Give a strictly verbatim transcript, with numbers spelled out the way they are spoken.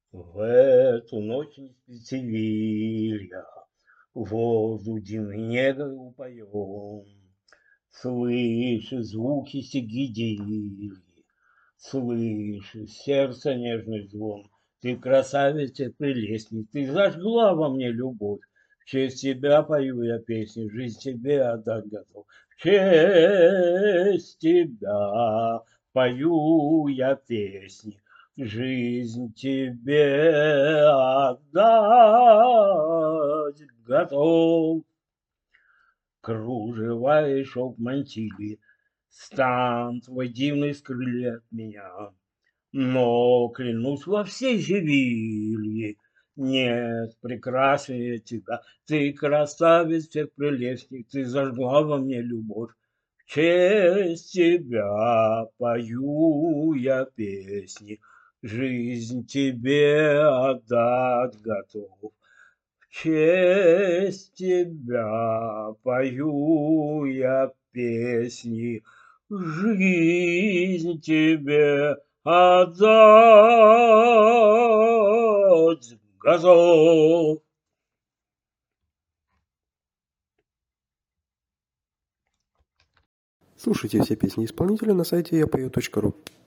В эту ночь не спит Севилья, воздух дивный упоен. Слышишь звуки сигидили, слышишь сердце нежный звон. Ты красавица, прелестница, ты зажгла во мне любовь. В честь тебя пою я песни, жизнь тебе отдать готов. В честь тебя пою я песни, жизнь тебе отдать готов. Кружева и шелк мантили, стан твой дивный скрыли от меня. Но, клянусь во всей Севилье, нет прекраснее тебя. Ты красавица всех прелестных, ты зажгла во мне любовь. В честь тебя пою я песни, жизнь тебе отдать готов. В честь тебя пою я песни, жизнь тебе отдать готов. Слушайте все песни исполнителя на сайте я пою точка ру.